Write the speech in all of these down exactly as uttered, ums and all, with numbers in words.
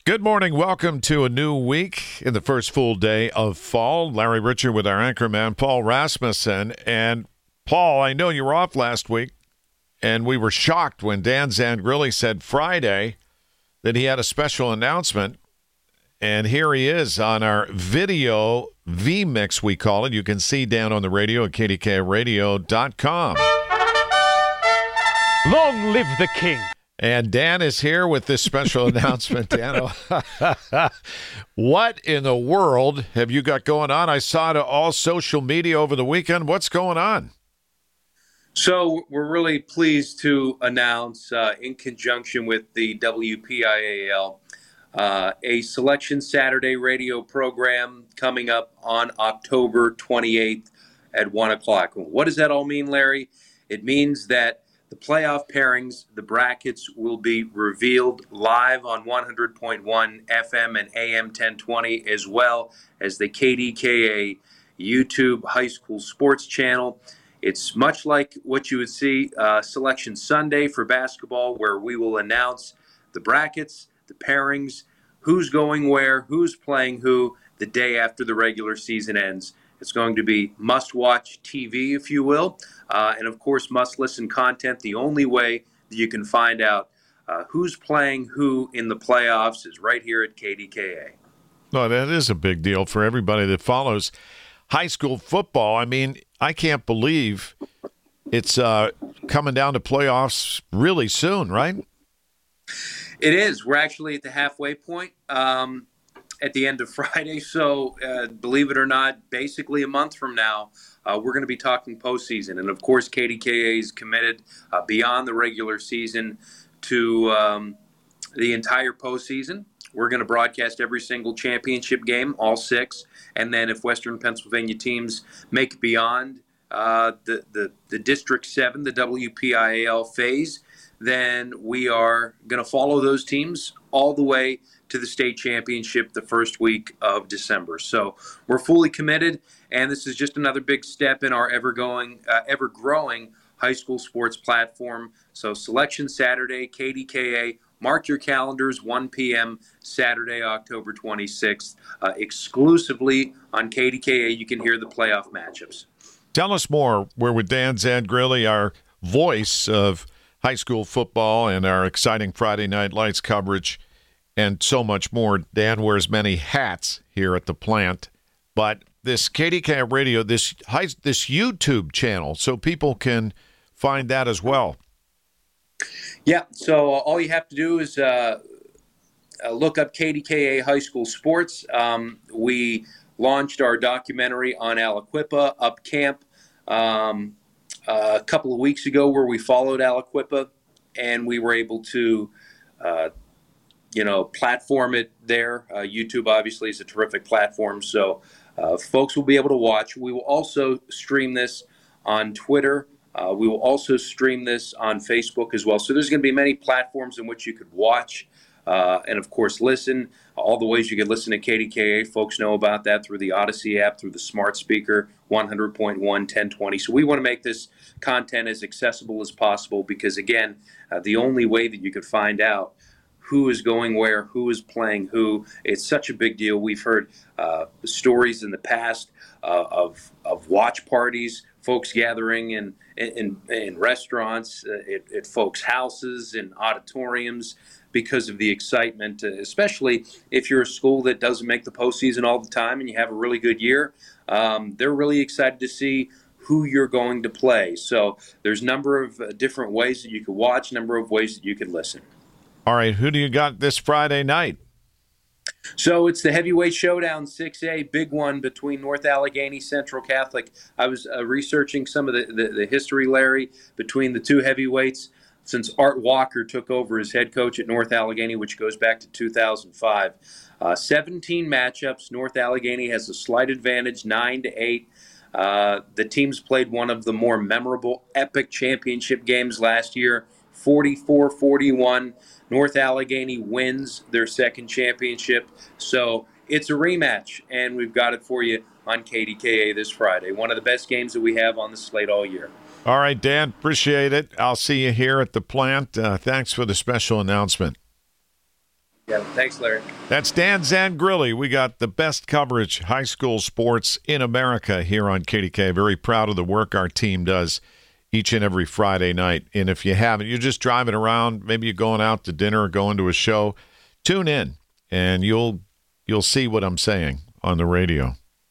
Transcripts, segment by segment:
Good morning. Welcome to a new week in the first full day of fall. Larry Richard with our anchorman, Paul Rasmussen. And, Paul, I know you were off last week, and we were shocked when Dan Zangrilli said Friday that he had a special announcement. And here he is on our video V-Mix, we call it. You can see Dan on the radio at K D K radio dot com. Long live the king. And Dan is here with this special announcement. Dan, what in the world have you got going on? I saw it all social media over the weekend. What's going on? So we're really pleased to announce, uh, in conjunction with the W P I A L, uh, a Selection Saturday radio program coming up on October twenty-eighth at one o'clock. What does that all mean, Larry? It means that the playoff pairings, the brackets, will be revealed live on one hundred point one F M and A M ten twenty, as well as the K D K A YouTube High School Sports Channel. It's much like what you would see uh, Selection Sunday for basketball, where we will announce the brackets, the pairings, who's going where, who's playing who, the day after the regular season ends. It's going to be must-watch T V, if you will, uh, and, of course, must-listen content. The only way that you can find out uh, who's playing who in the playoffs is right here at K D K A. Well, that is a big deal for everybody that follows high school football. I mean, I can't believe it's uh, coming down to playoffs really soon, right? It is. We're actually at the halfway point. Um at the end of Friday. So uh, believe it or not, basically a month from now, uh, we're going to be talking postseason. And of course, K D K A is committed uh, beyond the regular season to um, the entire postseason. We're going to broadcast every single championship game, all six. And then if Western Pennsylvania teams make beyond uh, the, the, the District seven, the W P I A L phase, then we are going to follow those teams all the way to the state championship the first week of December. So we're fully committed, and this is just another big step in our ever-going, uh, ever-growing high school sports platform. So Selection Saturday, K D K A, mark your calendars, one p.m. Saturday, October twenty-sixth. Uh, exclusively on K D K A, you can hear the playoff matchups. Tell us more. We're with Dan Zangrilli, our voice of high school football and our exciting Friday Night Lights coverage, and so much more. Dan wears many hats here at the plant. But this K D K Radio, this high, this YouTube channel, so people can find that as well. Yeah, so all you have to do is uh, uh, look up K D K A High School Sports. Um, we launched our documentary on Aliquippa, Up Camp, um, uh, a couple of weeks ago, where we followed Aliquippa, and we were able to uh, you know, platform it there. Uh, YouTube obviously is a terrific platform, so uh, folks will be able to watch. We will also stream this on Twitter. Uh, we will also stream this on Facebook as well. So there's going to be many platforms in which you could watch uh, and, of course, listen. All the ways you could listen to K D K A, folks know about that through the Odyssey app, through the smart speaker, one hundred point one, ten twenty. So we want to make this content as accessible as possible because, again, uh, the only way that you could find out who is going where, who is playing who. It's such a big deal. We've heard uh, stories in the past uh, of of watch parties, folks gathering in in, in restaurants, uh, at, at folks' houses, in auditoriums, because of the excitement, uh, especially if you're a school that doesn't make the postseason all the time and you have a really good year. Um, they're really excited to see who you're going to play. So there's a number of uh, different ways that you could watch, number of ways that you could listen. All right, who do you got this Friday night? So it's the heavyweight showdown, six A, big one between North Allegheny Central Catholic. I was uh, researching some of the, the, the history, Larry, between the two heavyweights since Art Walker took over as head coach at North Allegheny, which goes back to two thousand five. Uh, seventeen matchups. North Allegheny has a slight advantage, nine to eight. Uh, the teams played one of the more memorable, epic championship games last year, forty-four forty-one. North Allegheny wins their second championship. So it's a rematch, and we've got it for you on K D K A this Friday. One of the best games that we have on the slate all year. All right, Dan, appreciate it. I'll see you here at the plant. Uh, thanks for the special announcement. Yeah, thanks, Larry. That's Dan Zangrilli. We got the best coverage high school sports in America here on K D K. Very proud of the work our team does each and every Friday night. And if you haven't, you're just driving around, maybe you're going out to dinner or going to a show, tune in and you'll you'll see what I'm saying on the radio.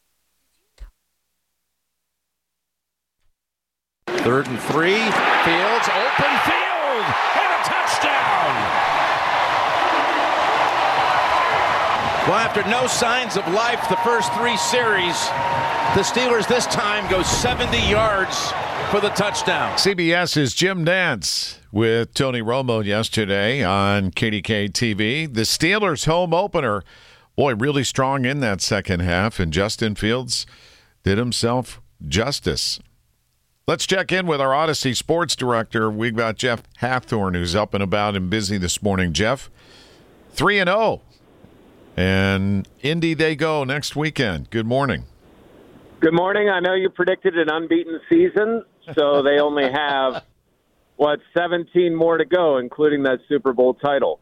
Third and three. Fields, open field, and a touchdown. Well, after no signs of life the first three series, the Steelers this time go seventy yards for the touchdown. CBS's Jim Nantz with Tony Romo yesterday on K D K T V. The Steelers home opener, boy, really strong in that second half, and Justin Fields did himself justice. Let's check in with our Odyssey sports director. We've got Jeff Hathorn, who's up and about and busy this morning. Jeff, three and oh. And Indy they go next weekend. Good morning. Good morning. I know you predicted an unbeaten season, so they only have, what, seventeen more to go, including that Super Bowl title.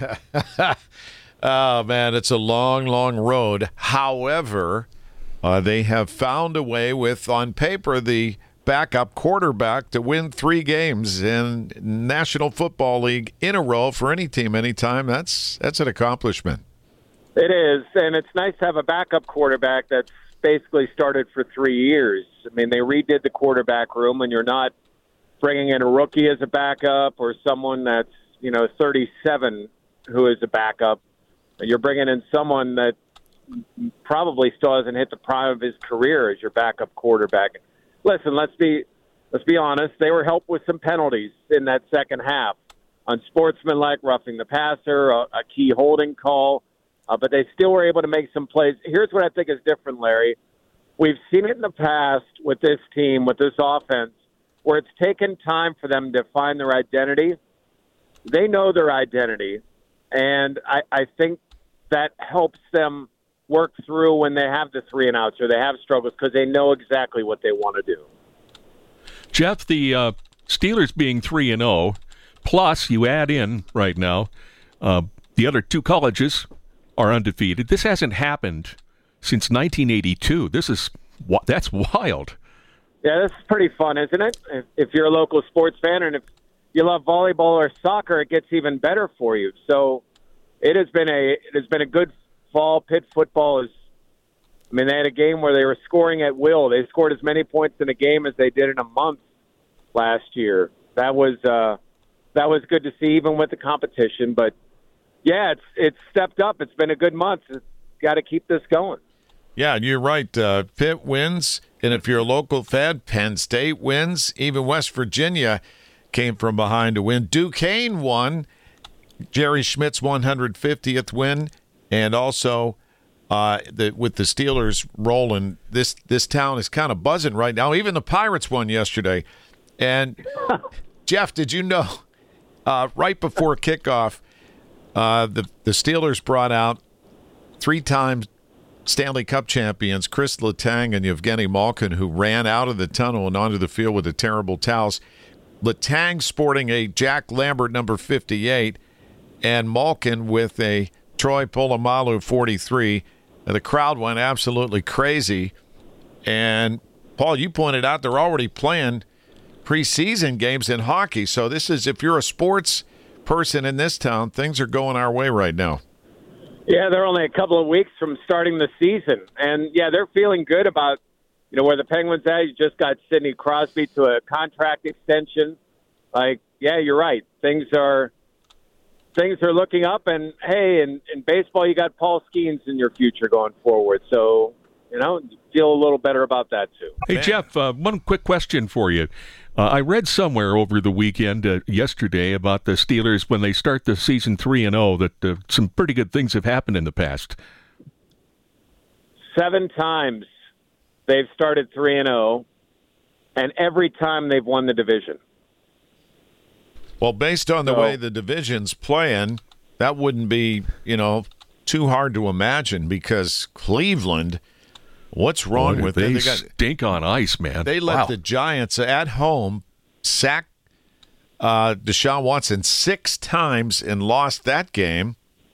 Oh, man, it's a long, long road. However, uh, they have found a way with, on paper, the backup quarterback to win three games in National Football League in a row for any team, anytime. That's that's an accomplishment. It is, and it's nice to have a backup quarterback that's basically started for three years. I mean, they redid the quarterback room, and you're not bringing in a rookie as a backup or someone that's, you know, thirty-seven who is a backup. You're bringing in someone that probably still hasn't hit the prime of his career as your backup quarterback. Listen, let's be let's be honest. They were helped with some penalties in that second half, unsportsmanlike, roughing the passer, a, a key holding call. Uh, but they still were able to make some plays. Here's what I think is different, Larry. We've seen it in the past with this team, with this offense, where it's taken time for them to find their identity. They know their identity, and I, I think that helps them work through when they have the three and outs or they have struggles because they know exactly what they want to do. Jeff, the uh, Steelers being three and oh, plus you add in right now uh, the other two colleges are undefeated. This hasn't happened since nineteen eighty-two. This is that's wild. Yeah, this is pretty fun, isn't it? If, if you're a local sports fan and if you love volleyball or soccer, it gets even better for you. So it has been a it has been a good fall. Pitt football is. I mean, they had a game where they were scoring at will. They scored as many points in a game as they did in a month last year. That was uh, that was good to see, even with the competition, but. Yeah, it's it's stepped up. It's been a good month. It's got to keep this going. Yeah, you're right. Uh, Pitt wins, and if you're a local fan, Penn State wins. Even West Virginia came from behind to win. Duquesne won. Jerry Schmidt's one hundred fiftieth win, and also uh, the, with the Steelers rolling, this this town is kind of buzzing right now. Even the Pirates won yesterday. And Jeff, did you know uh, right before kickoff? Uh, the, the Steelers brought out three-time Stanley Cup champions Chris Letang and Evgeny Malkin, who ran out of the tunnel and onto the field with the terrible towels. Letang sporting a Jack Lambert number fifty-eight and Malkin with a Troy Polamalu forty-three. And the crowd went absolutely crazy. And, Paul, you pointed out they're already playing preseason games in hockey. So this is, if you're a sports person in this town, things are going our way right now. Yeah, they're only a couple of weeks from starting the season, and yeah, they're feeling good about you know where the Penguins at. You just got Sidney Crosby to a contract extension. Like, yeah, you're right. Things are things are looking up, and hey, in, in baseball, you got Paul Skeens in your future going forward. So you know, feel a little better about that too. Hey, Man. Jeff, uh, one quick question for you. Uh, I read somewhere over the weekend, uh, yesterday, about the Steelers when they start the season three and zero that uh, some pretty good things have happened in the past. Seven times they've started three and zero, and every time they've won the division. Well, based on the so, way the division's playing, that wouldn't be you know too hard to imagine because Cleveland. What's wrong Boy, with they them? They got, stink on ice, man. They let wow. the Giants at home sack uh, Deshaun Watson six times and lost that game.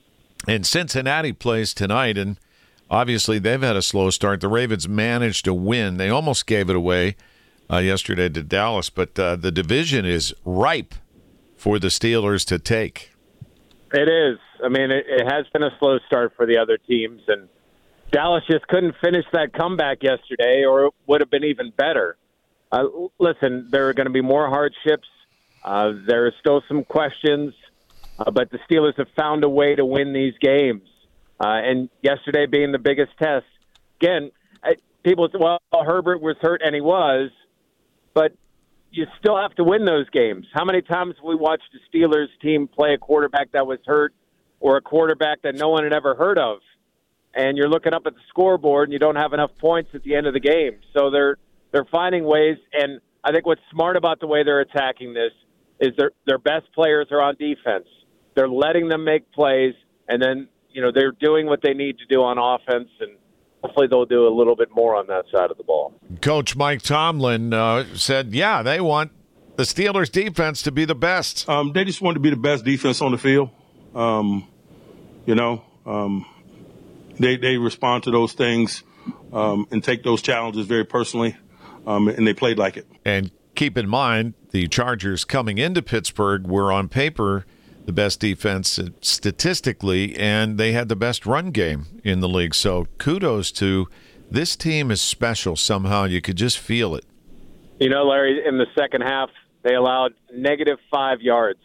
And Cincinnati plays tonight, and obviously they've had a slow start. The Ravens managed to win. They almost gave it away uh, yesterday to Dallas, but uh, the division is ripe for the Steelers to take. It is. I mean, it, it has been a slow start for the other teams, and Dallas just couldn't finish that comeback yesterday, or it would have been even better. Uh, listen, there are going to be more hardships. Uh, there are still some questions, uh, but the Steelers have found a way to win these games. Uh, and yesterday being the biggest test, again, I, people say, well, Herbert was hurt, and he was, but you still have to win those games. How many times have we watched the Steelers team play a quarterback that was hurt or a quarterback that no one had ever heard of? And you're looking up at the scoreboard and you don't have enough points at the end of the game. So they're they're finding ways, and I think what's smart about the way they're attacking this is their their best players are on defense. They're letting them make plays, and then, you know, they're doing what they need to do on offense, and hopefully they'll do a little bit more on that side of the ball. Coach Mike Tomlin uh, said, yeah, they want the Steelers' defense to be the best. Um, they just want to be the best defense on the field. Um, you know, um, they they respond to those things um, and take those challenges very personally, um, and they played like it. And keep in mind, the Chargers coming into Pittsburgh were on paper the best defense statistically, and they had the best run game in the league. So kudos to this team is special somehow. You could just feel it. You know, Larry, in the second half, they allowed negative five yards.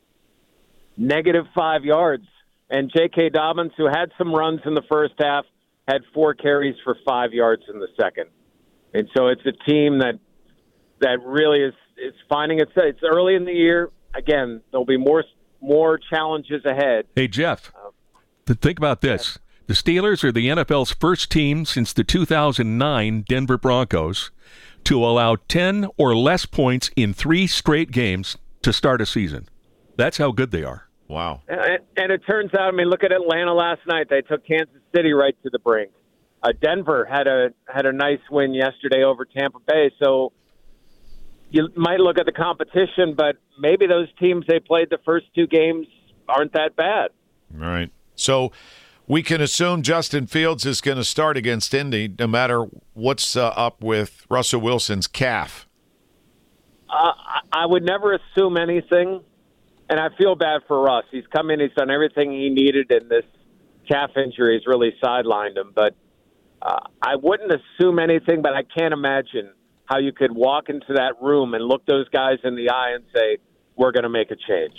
Negative five yards. And J K. Dobbins, who had some runs in the first half, had four carries for five yards in the second. And so it's a team that that really is, is finding its – it's early in the year. Again, there'll be more – more challenges ahead. Hey, Jeff, um, think about this. The Steelers are the N F L's first team since the two thousand nine Denver Broncos to allow ten or less points in three straight games to start a season. That's how good they are. Wow. And, and it turns out, I mean, look at Atlanta last night. They took Kansas City right to the brink. Uh, Denver had a had a nice win yesterday over Tampa Bay. So you might look at the competition, but maybe those teams they played the first two games aren't that bad. All right. So we can assume Justin Fields is going to start against Indy no matter what's uh, up with Russell Wilson's calf. Uh, I would never assume anything, and I feel bad for Russ. He's come in, he's done everything he needed, and this calf injury has really sidelined him. But uh, I wouldn't assume anything, but I can't imagine how you could walk into that room and look those guys in the eye and say, we're going to make a change.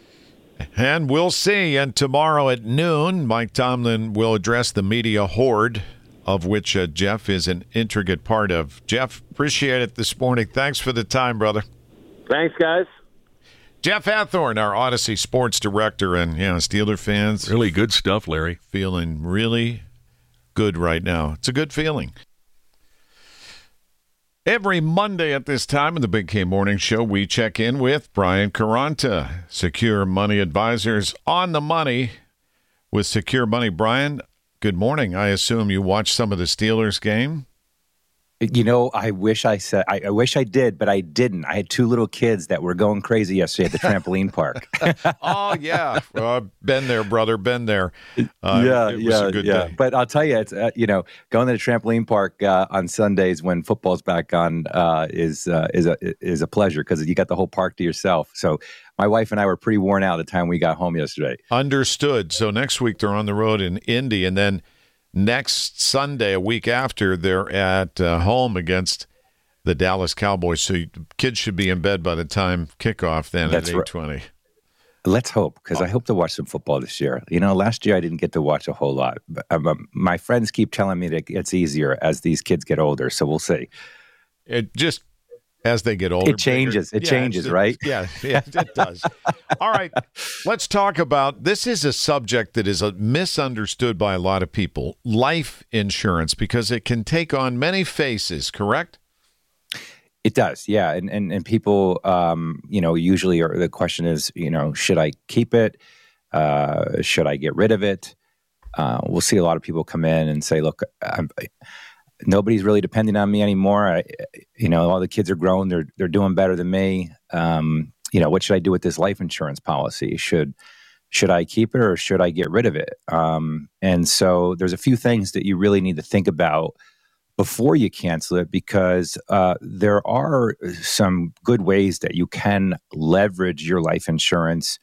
And we'll see. And tomorrow at noon, Mike Tomlin will address the media horde, of which uh, Jeff is an intricate part of. Jeff, appreciate it this morning. Thanks for the time, brother. Thanks, guys. Jeff Hathorn, our Odyssey sports director, and yeah, Steeler fans. Really good stuff, Larry. Feeling really good right now. It's a good feeling. Every Monday at this time in the Big K Morning Show, we check in with Brian Caranta, Secure Money Advisors on the money with Secure Money. Brian, good morning. I assume you watched some of the Steelers game? You know, I wish I said, I, I wish I did, but I didn't. I had two little kids that were going crazy yesterday at the trampoline park. Oh, yeah. Uh, been there, brother. Been there. Uh, yeah, it was yeah, a good yeah. day. But I'll tell you, it's, uh, you know, going to the trampoline park uh, on Sundays when football's back on uh, is, uh, is, a, is a pleasure because you got the whole park to yourself. So my wife and I were pretty worn out at the time we got home yesterday. Understood. So next week they're on the road in Indy, and then next Sunday, a week after, they're at uh, home against the Dallas Cowboys. So you, kids should be in bed by the time kickoff then That's at eight twenty. Right. Let's hope, because oh. I hope to watch some football this year. You know, last year I didn't get to watch a whole lot. But, um, my friends keep telling me that it gets easier as these kids get older, so we'll see. It just, as they get older. It changes. Bigger, it yeah, changes, it, right? Yeah, yeah, it does. All right, let's talk about, this is a subject that is misunderstood by a lot of people, life insurance, because it can take on many faces, correct? It does, yeah. And and, and people, um, you know, usually are, the question is, you know, should I keep it? Uh, should I get rid of it? Uh, we'll see a lot of people come in and say, look, I'm, nobody's really depending on me anymore. I, you know, all the kids are grown. They're they're doing better than me. Um, you know, what should I do with this life insurance policy? Should should I keep it or should I get rid of it? Um, and so there's a few things that you really need to think about before you cancel it, because uh, there are some good ways that you can leverage your life insurance.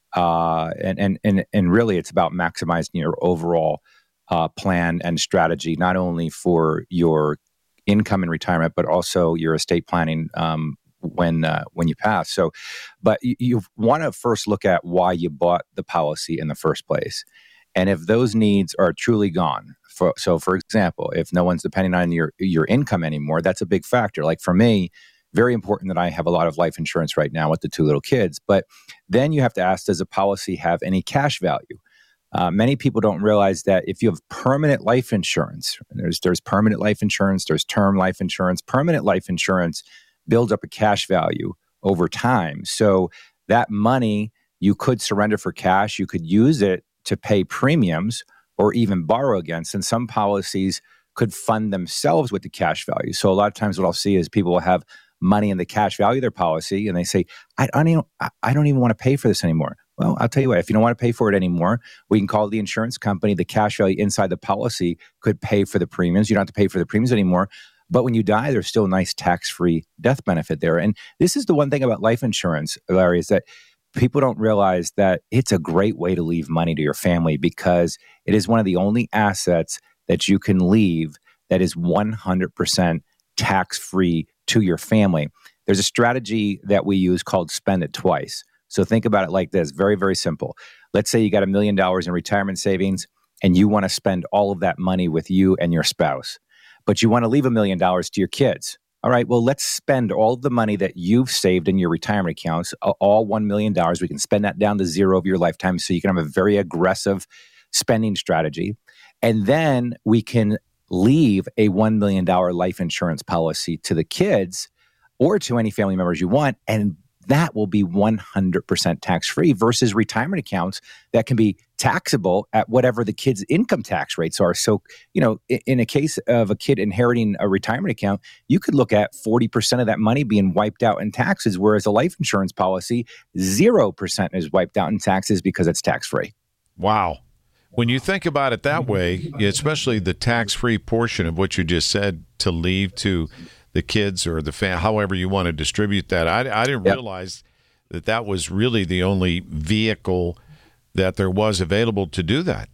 Uh, and, and, and, and really it's about maximizing your overall uh, plan and strategy, not only for your income in retirement, but also your estate planning um, when uh, when you pass. So, but you, you want to first look at why you bought the policy in the first place. And if those needs are truly gone, for, so for example, if no one's depending on your, your income anymore, that's a big factor. Like for me, very important that I have a lot of life insurance right now with the two little kids. But then you have to ask, does a policy have any cash value? Uh, many people don't realize that if you have permanent life insurance, there's there's permanent life insurance, there's term life insurance, permanent life insurance builds up a cash value over time. So that money you could surrender for cash, you could use it to pay premiums or even borrow against. And some policies could fund themselves with the cash value. So a lot of times what I'll see is people will have money in the cash value of their policy and they say, I, I, don't, even, I don't even want to pay for this anymore. Well, I'll tell you what, if you don't want to pay for it anymore, we can call the insurance company. The cash value inside the policy could pay for the premiums. You don't have to pay for the premiums anymore. But when you die, there's still a nice tax-free death benefit there. And this is the one thing about life insurance, Larry, is that people don't realize that it's a great way to leave money to your family, because it is one of the only assets that you can leave that is one hundred percent tax-free to your family. There's a strategy that we use called spend it twice. So think about it like this, very, very simple. Let's say you got a million dollars in retirement savings and you want to spend all of that money with you and your spouse, but you want to leave a million dollars to your kids. All right, well, let's spend all of the money that you've saved in your retirement accounts, all one million dollars. We can spend that down to zero over your lifetime so you can have a very aggressive spending strategy. And then we can leave a one million dollars life insurance policy to the kids or to any family members you want, and that will be one hundred percent tax-free versus retirement accounts that can be taxable at whatever the kid's income tax rates are. So, you know, in a case of a kid inheriting a retirement account, you could look at forty percent of that money being wiped out in taxes, whereas a life insurance policy, zero percent is wiped out in taxes because it's tax-free. Wow. When you think about it that way, especially the tax-free portion of what you just said to leave to the kids or the fam, however you want to distribute that. I, I didn't yep. realize that that was really the only vehicle that there was available to do that.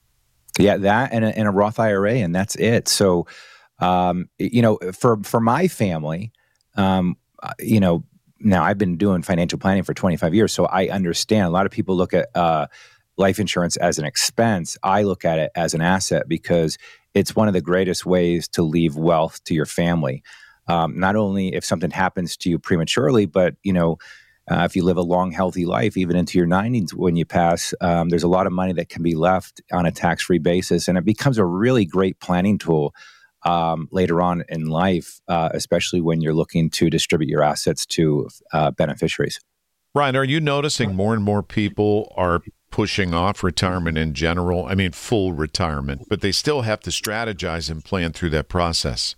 Yeah, that and a, and a Roth I R A, and that's it. So, um, you know, for for my family, um, you know, now I've been doing financial planning for twenty-five years, so I understand. A lot of people look at uh, life insurance as an expense. I look at it as an asset because it's one of the greatest ways to leave wealth to your family. Um, not only if something happens to you prematurely, but, you know, uh, if you live a long, healthy life, even into your nineties when you pass, um, there's a lot of money that can be left on a tax-free basis. And it becomes a really great planning tool um, later on in life, uh, especially when you're looking to distribute your assets to uh, beneficiaries. Ryan, are you noticing more and more people are pushing off retirement in general? I mean, full retirement, but they still have to strategize and plan through that process.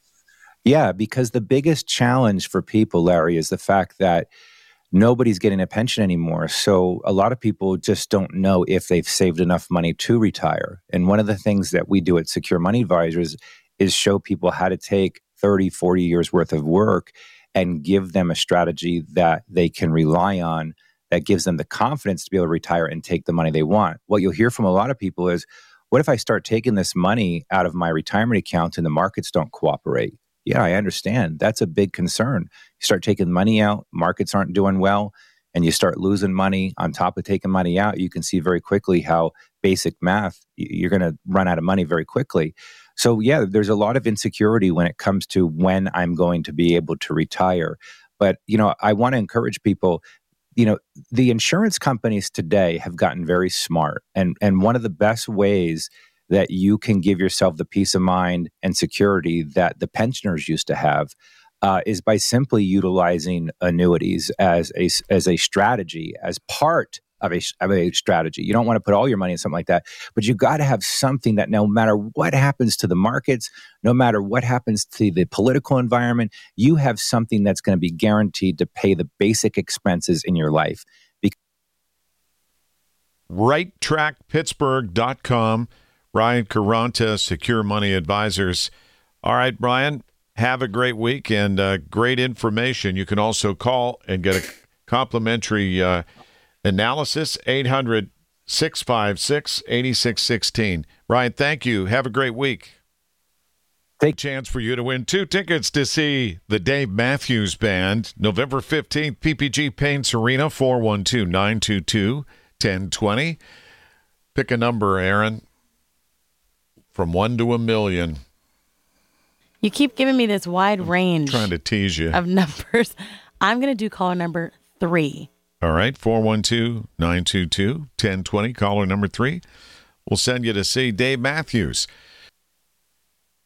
Yeah, because the biggest challenge for people, Larry, is the fact that nobody's getting a pension anymore. So a lot of people just don't know if they've saved enough money to retire. And one of the things that we do at Secure Money Advisors is show people how to take thirty, forty years worth of work and give them a strategy that they can rely on that gives them the confidence to be able to retire and take the money they want. What you'll hear from a lot of people is, what if I start taking this money out of my retirement account and the markets don't cooperate? Yeah, I understand. That's a big concern. You start taking money out, markets aren't doing well, and you start losing money on top of taking money out. You can see very quickly how basic math, you're going to run out of money very quickly. So yeah, there's a lot of insecurity when it comes to when I'm going to be able to retire. But, you know, I want to encourage people, you know, the insurance companies today have gotten very smart. And, and one of the best ways that you can give yourself the peace of mind and security that the pensioners used to have uh, is by simply utilizing annuities as a, as a strategy, as part of a, of a strategy. You don't want to put all your money in something like that, but you got to have something that no matter what happens to the markets, no matter what happens to the political environment, you have something that's going to be guaranteed to pay the basic expenses in your life. right track pittsburgh dot com. Ryan Caranta, Secure Money Advisors. All right, Brian, have a great week and uh, great information. You can also call and get a complimentary uh, analysis, eight hundred, six five six, eight six one six. Ryan, thank you. Have a great week. Take chance for you to win two tickets to see the Dave Matthews Band, November fifteenth, P P G Paints Arena, four one two, nine two two, one zero two zero. Pick a number, Aaron, from one to a million. You keep giving me this wide range. I'm trying to tease you. Of numbers. I'm going to do caller number three. All right, four one two, nine two two, one zero two zero, caller number three. We'll send you to see Dave Matthews.